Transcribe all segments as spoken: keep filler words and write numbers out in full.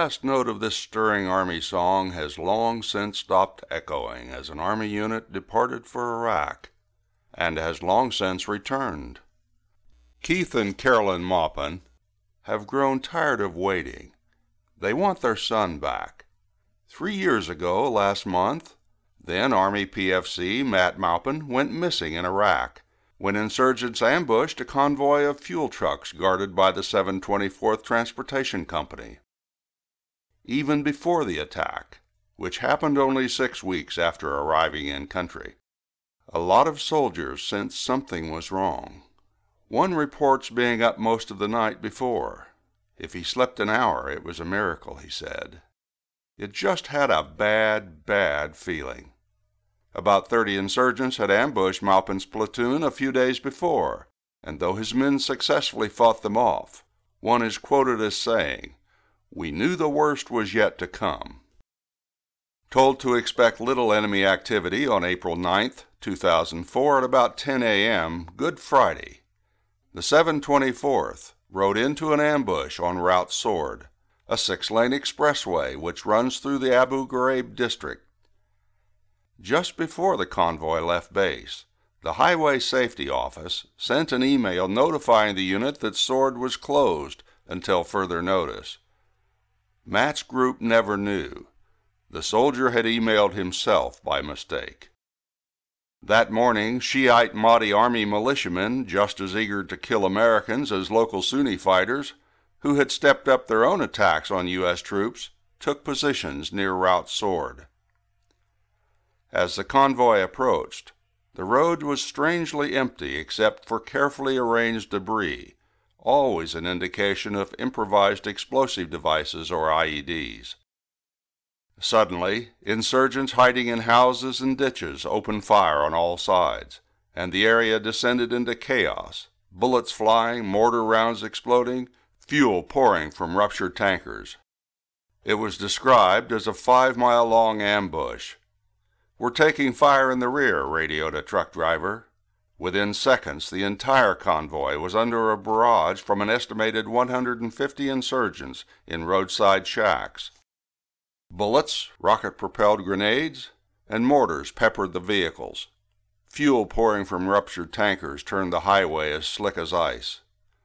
last note of this stirring Army song has long since stopped echoing as an Army unit departed for Iraq, and has long since returned. Keith and Carolyn Maupin have grown tired of waiting. They want their son back. Three years ago, last month, then Army P F C Matt Maupin went missing in Iraq when insurgents ambushed a convoy of fuel trucks guarded by the seven twenty-fourth Transportation Company. Even before the attack, which happened only six weeks after arriving in country, a lot of soldiers sensed something was wrong. One reports being up most of the night before. If he slept an hour, it was a miracle, he said. It just had a bad, bad feeling. About thirty insurgents had ambushed Maupin's platoon a few days before, and though his men successfully fought them off, one is quoted as saying, "We knew the worst was yet to come." Told to expect little enemy activity on April ninth, two thousand four at about ten a m, Good Friday, the seven twenty-fourth rode into an ambush on Route Sword, a six-lane expressway which runs through the Abu Ghraib district. Just before the convoy left base, the Highway Safety Office sent an email notifying the unit that Sword was closed until further notice. Matt's group never knew. The soldier had emailed himself by mistake. That morning, Shiite Mahdi Army militiamen, just as eager to kill Americans as local Sunni fighters, who had stepped up their own attacks on U S troops, took positions near Route Sword. As the convoy approached, the road was strangely empty except for carefully arranged debris, always an indication of improvised explosive devices or I E Ds. Suddenly, insurgents hiding in houses and ditches opened fire on all sides, and the area descended into chaos, bullets flying, mortar rounds exploding, fuel pouring from ruptured tankers. It was described as a five-mile-long ambush. "We're taking fire in the rear," radioed a truck driver. Within seconds, the entire convoy was under a barrage from an estimated one hundred fifty insurgents in roadside shacks. Bullets, rocket-propelled grenades, and mortars peppered the vehicles. Fuel pouring from ruptured tankers turned the highway as slick as ice.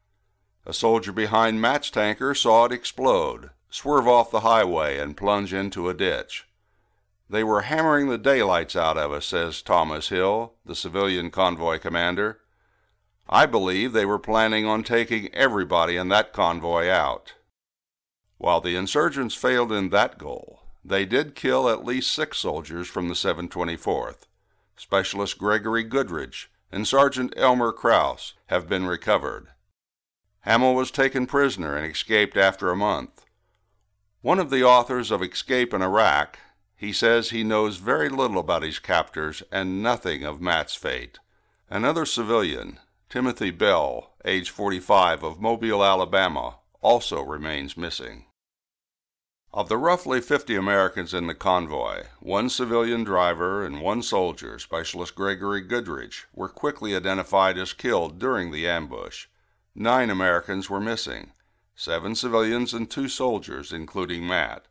A soldier behind Matt's tanker saw it explode, swerve off the highway, and plunge into a ditch. "They were hammering the daylights out of us," says Thomas Hill, the civilian convoy commander. "I believe they were planning on taking everybody in that convoy out." While the insurgents failed in that goal, they did kill at least six soldiers from the seven twenty-fourth. Specialist Gregory Goodrich and Sergeant Elmer Krause have been recovered. Hamill was taken prisoner and escaped after a month. One of the authors of Escape in Iraq, he says he knows very little about his captors and nothing of Matt's fate. Another civilian, Timothy Bell, age forty-five, of Mobile, Alabama, also remains missing. Of the roughly fifty Americans in the convoy, one civilian driver and one soldier, Specialist Gregory Goodrich, were quickly identified as killed during the ambush. Nine Americans were missing, seven civilians and two soldiers, including Matt.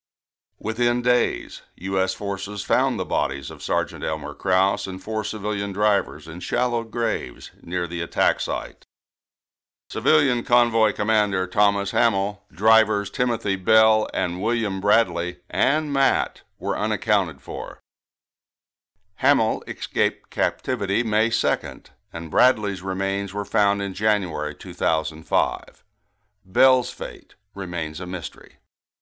Within days, U S forces found the bodies of Sergeant Elmer Krause and four civilian drivers in shallow graves near the attack site. Civilian Convoy Commander Thomas Hamill, drivers Timothy Bell and William Bradley, and Matt were unaccounted for. Hamill escaped captivity May second, and Bradley's remains were found in January two thousand five. Bell's fate remains a mystery.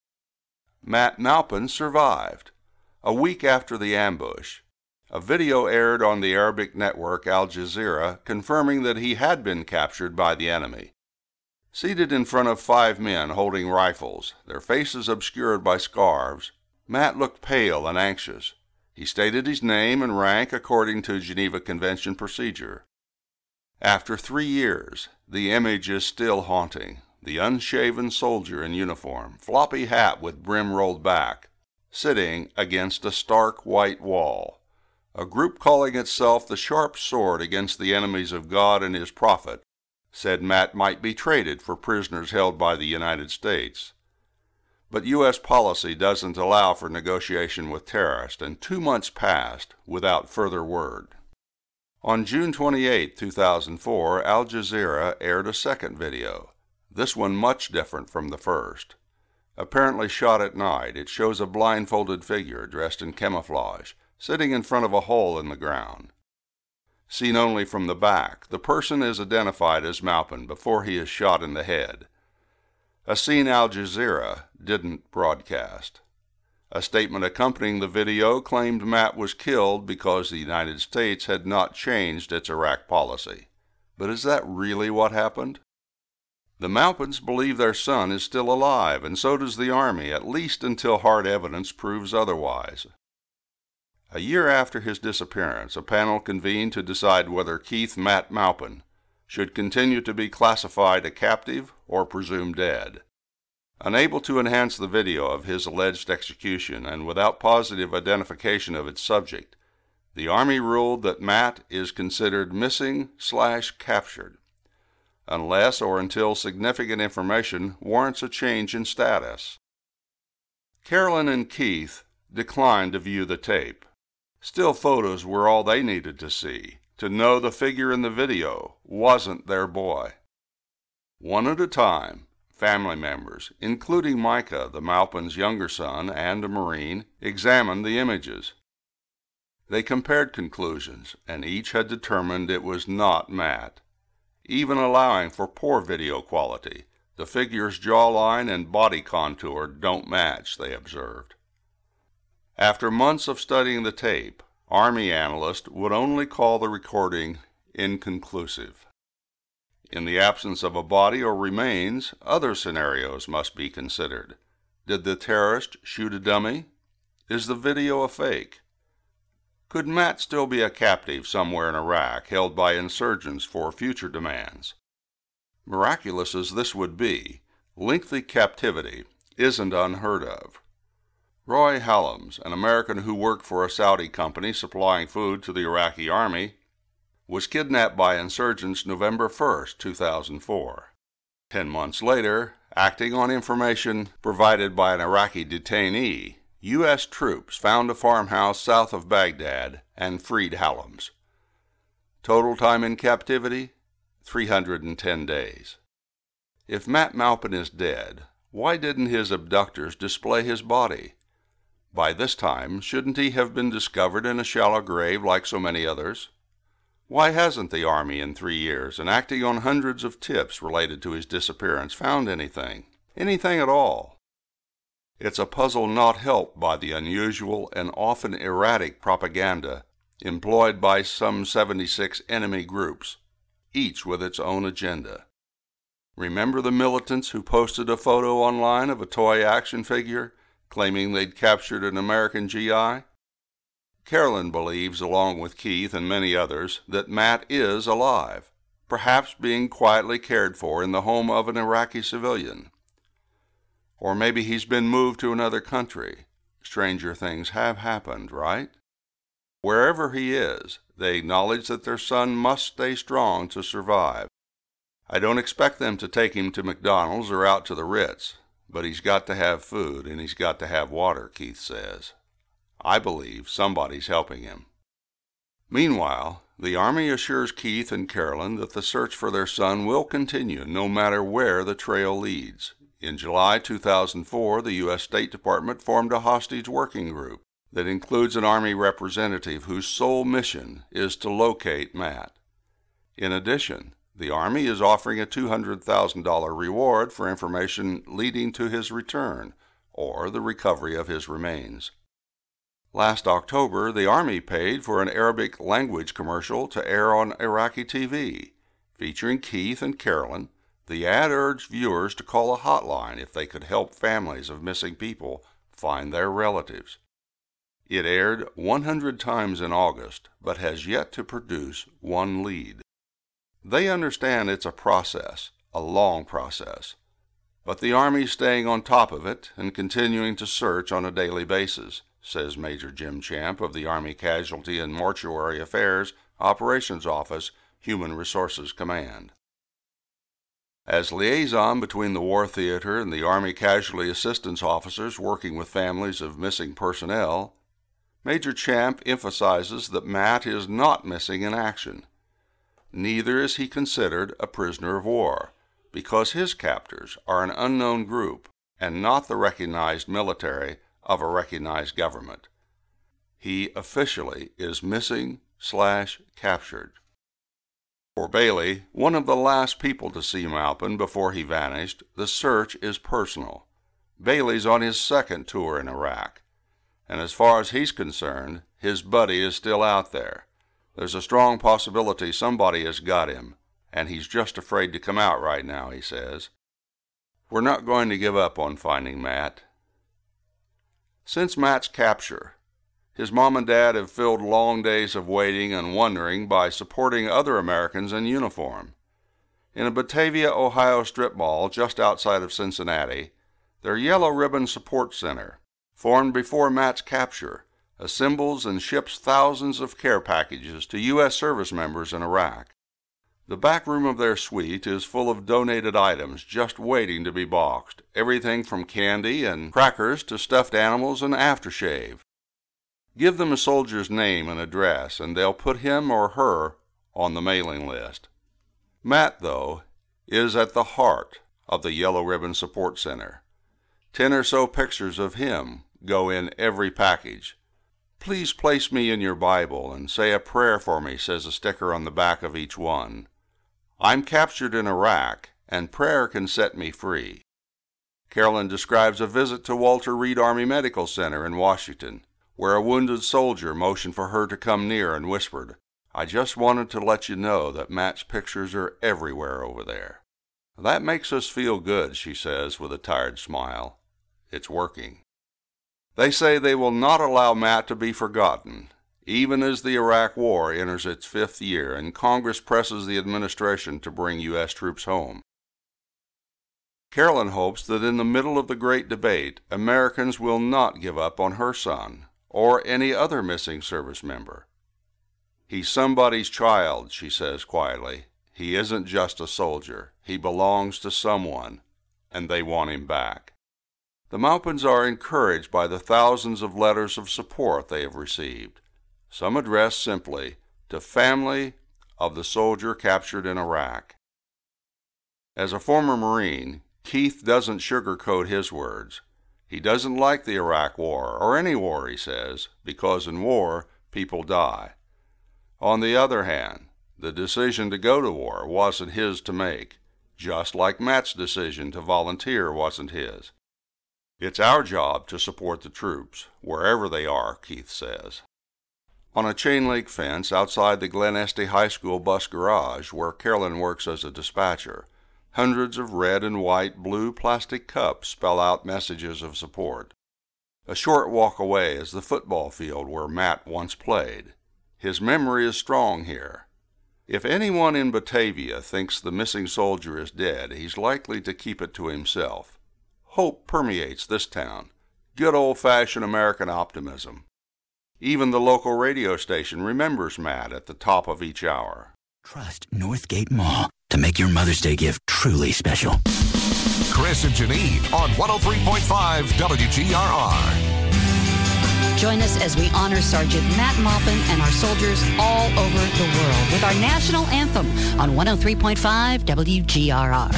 Matt Maupin survived. A week after the ambush, a video aired on the Arabic network Al Jazeera confirming that he had been captured by the enemy. Seated in front of five men holding rifles, their faces obscured by scarves, Matt looked pale and anxious. He stated his name and rank according to Geneva Convention procedure. After three years, the image is still haunting. The unshaven soldier in uniform, floppy hat with brim rolled back, sitting against a stark white wall. A group calling itself the Sharp Sword Against the Enemies of God and His Prophet said Matt might be traded for prisoners held by the United States. But U S policy doesn't allow for negotiation with terrorists, and two months passed without further word. On June twenty-eighth, two thousand four, Al Jazeera aired a second video, this one much different from the first. Apparently shot at night, it shows a blindfolded figure dressed in camouflage, sitting in front of a hole in the ground. Seen only from the back, the person is identified as Maupin before he is shot in the head. A scene Al Jazeera didn't broadcast. A statement accompanying the video claimed Matt was killed because the United States had not changed its Iraq policy. But is that really what happened? The Maupins believe their son is still alive, and so does the Army, at least until hard evidence proves otherwise. A year after his disappearance, a panel convened to decide whether Keith Matt Maupin should continue to be classified a captive or presumed dead. Unable to enhance the video of his alleged execution and without positive identification of its subject, the Army ruled that Matt is considered missing slash captured, unless or until significant information warrants a change in status. Carolyn and Keith declined to view the tape. Still photos were all they needed to see, to know the figure in the video wasn't their boy. One at a time, family members, including Micah, the Maupin's younger son and a Marine, examined the images. They compared conclusions, and each had determined it was not Matt. Even allowing for poor video quality, the figure's jawline and body contour don't match, they observed. After months of studying the tape, Army analysts would only call the recording inconclusive. In the absence of a body or remains, other scenarios must be considered. Did the terrorist shoot a dummy? Is the video a fake? Could Matt still be a captive somewhere in Iraq, held by insurgents for future demands? Miraculous as this would be, lengthy captivity isn't unheard of. Roy Hallams, an American who worked for a Saudi company supplying food to the Iraqi army, was kidnapped by insurgents November first, two thousand four. Ten months later, acting on information provided by an Iraqi detainee, U S troops found a farmhouse south of Baghdad and freed Hallams. Total time in captivity, three hundred ten days. If Matt Maupin is dead, why didn't his abductors display his body? By this time, shouldn't he have been discovered in a shallow grave like so many others? Why hasn't the Army in three years, and acting on hundreds of tips related to his disappearance, found anything? Anything at all? It's a puzzle not helped by the unusual and often erratic propaganda employed by some seventy-six enemy groups, each with its own agenda. Remember the militants who posted a photo online of a toy action figure, claiming they'd captured an American G I? Carolyn believes, along with Keith and many others, that Matt is alive, perhaps being quietly cared for in the home of an Iraqi civilian. Or maybe he's been moved to another country. Stranger things have happened, right? Wherever he is, they acknowledge that their son must stay strong to survive. I don't expect them to take him to McDonald's or out to the Ritz, but he's got to have food and he's got to have water, Keith says. I believe somebody's helping him. Meanwhile, the Army assures Keith and Carolyn that the search for their son will continue no matter where the trail leads. In July two thousand four, the U S State Department formed a hostage working group that includes an Army representative whose sole mission is to locate Matt. In addition, the Army is offering a two hundred thousand dollars reward for information leading to his return or the recovery of his remains. Last October, the Army paid for an Arabic language commercial to air on Iraqi T V. Featuring Keith and Carolyn, the ad urged viewers to call a hotline if they could help families of missing people find their relatives. It aired one hundred times in August, but has yet to produce one lead. They understand it's a process, a long process, but the Army's staying on top of it and continuing to search on a daily basis, says Major Jim Champ of the Army Casualty and Mortuary Affairs Operations Office, Human Resources Command. As liaison between the War Theater and the Army Casualty Assistance officers working with families of missing personnel, Major Champ emphasizes that Matt is not missing in action. Neither is he considered a prisoner of war, because his captors are an unknown group and not the recognized military of a recognized government. He officially is missing slash captured. For Bailey, one of the last people to see Maupin before he vanished, the search is personal. Bailey's on his second tour in Iraq, and as far as he's concerned, his buddy is still out there. There's a strong possibility somebody has got him, and he's just afraid to come out right now, he says. We're not going to give up on finding Matt. Since Matt's capture, his mom and dad have filled long days of waiting and wondering by supporting other Americans in uniform. In a Batavia, Ohio strip mall just outside of Cincinnati, their Yellow Ribbon Support Center, formed before Matt's capture, assembles and ships thousands of care packages to U S service members in Iraq. The back room of their suite is full of donated items just waiting to be boxed, everything from candy and crackers to stuffed animals and aftershave. Give them a soldier's name and address, and they'll put him or her on the mailing list. Matt, though, is at the heart of the Yellow Ribbon Support Center. Ten or so pictures of him go in every package. Please place me in your Bible and say a prayer for me, says a sticker on the back of each one. I'm captured in Iraq, and prayer can set me free. Carolyn describes a visit to Walter Reed Army Medical Center in Washington, where a wounded soldier motioned for her to come near and whispered, I just wanted to let you know that Matt's pictures are everywhere over there. That makes us feel good, she says with a tired smile. It's working. They say they will not allow Matt to be forgotten, even as the Iraq War enters its fifth year and Congress presses the administration to bring U S troops home. Carolyn hopes that in the middle of the great debate, Americans will not give up on her son or any other missing service member. He's somebody's child, she says quietly. He isn't just a soldier. He belongs to someone, and they want him back. The Maupins are encouraged by the thousands of letters of support they have received, some addressed simply to family of the soldier captured in Iraq. As a former Marine, Keith doesn't sugarcoat his words. He doesn't like the Iraq War, or any war, he says, because in war, people die. On the other hand, the decision to go to war wasn't his to make, just like Matt's decision to volunteer wasn't his. It's our job to support the troops, wherever they are, Keith says. On a chain-link fence outside the Glen Estee High School bus garage, where Carolyn works as a dispatcher, hundreds of red and white blue plastic cups spell out messages of support. A short walk away is the football field where Matt once played. His memory is strong here. If anyone in Batavia thinks the missing soldier is dead, he's likely to keep it to himself. Hope permeates this town, good old-fashioned American optimism. Even the local radio station remembers Matt at the top of each hour. Trust Northgate Mall to make your Mother's Day gift truly special. Chris and Janine on one oh three point five W G R R. Join us as we honor Sergeant Matt Maupin and our soldiers all over the world with our national anthem on one oh three point five W G R R.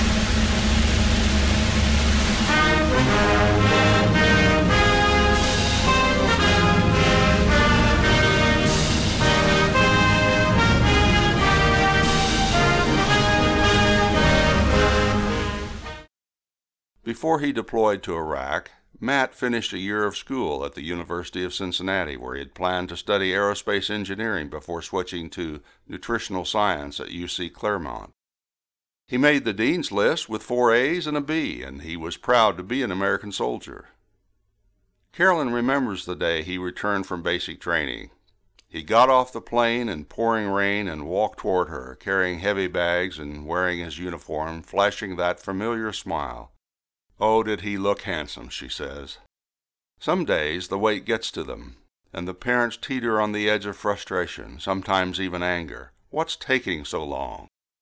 Before he deployed to Iraq, Matt finished a year of school at the University of Cincinnati, where he had planned to study aerospace engineering before switching to nutritional science at U C Claremont. He made the dean's list with four A's and a B, and he was proud to be an American soldier. Carolyn remembers the day he returned from basic training. He got off the plane in pouring rain and walked toward her, carrying heavy bags and wearing his uniform, flashing that familiar smile. Oh, did he look handsome, she says. Some days the weight gets to them, and the parents teeter on the edge of frustration, sometimes even anger. What's taking so long?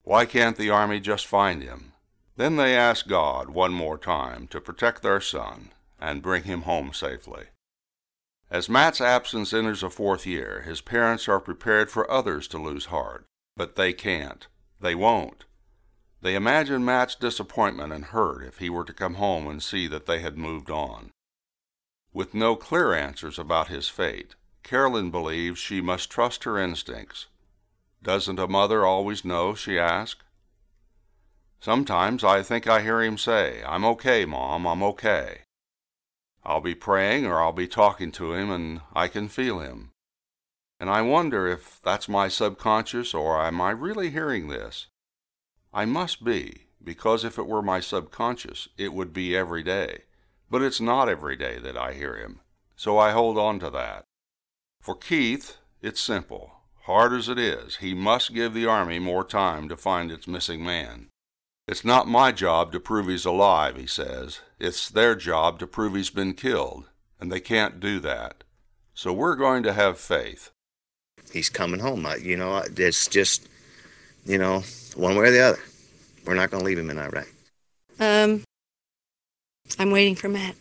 Why can't the Army just find him? Then they ask God one more time to protect their son and bring him home safely. As Matt's absence enters a fourth year, his parents are prepared for others to lose heart, but they can't. They won't. They imagine Matt's disappointment and hurt if he were to come home and see that they had moved on. With no clear answers about his fate, Carolyn believes she must trust her instincts. Doesn't a mother always know, she asks. Sometimes I think I hear him say, "I'm okay, Mom, I'm okay." I'll be praying or I'll be talking to him and I can feel him. And I wonder if that's my subconscious or am I really hearing this? I must be, because if it were my subconscious, it would be every day. But it's not every day that I hear him, so I hold on to that. For Keith, it's simple. Hard as it is, he must give the Army more time to find its missing man. It's not my job to prove he's alive, he says. It's their job to prove he's been killed, and they can't do that. So we're going to have faith. He's coming home. You know, it's just, you know, one way or the other. We're not going to leave him in Iraq. Um, I'm waiting for Matt.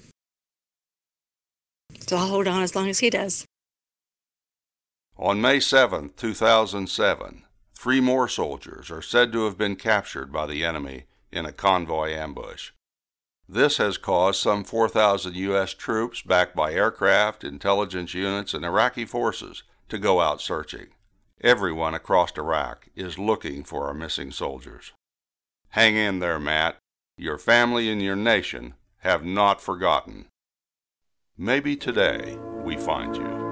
So I'll hold on as long as he does. On May seventh, two thousand seven, three more soldiers are said to have been captured by the enemy in a convoy ambush. This has caused some four thousand U S troops, backed by aircraft, intelligence units, and Iraqi forces, to go out searching. Everyone across Iraq is looking for our missing soldiers. Hang in there, Matt. Your family and your nation have not forgotten. Maybe today we find you.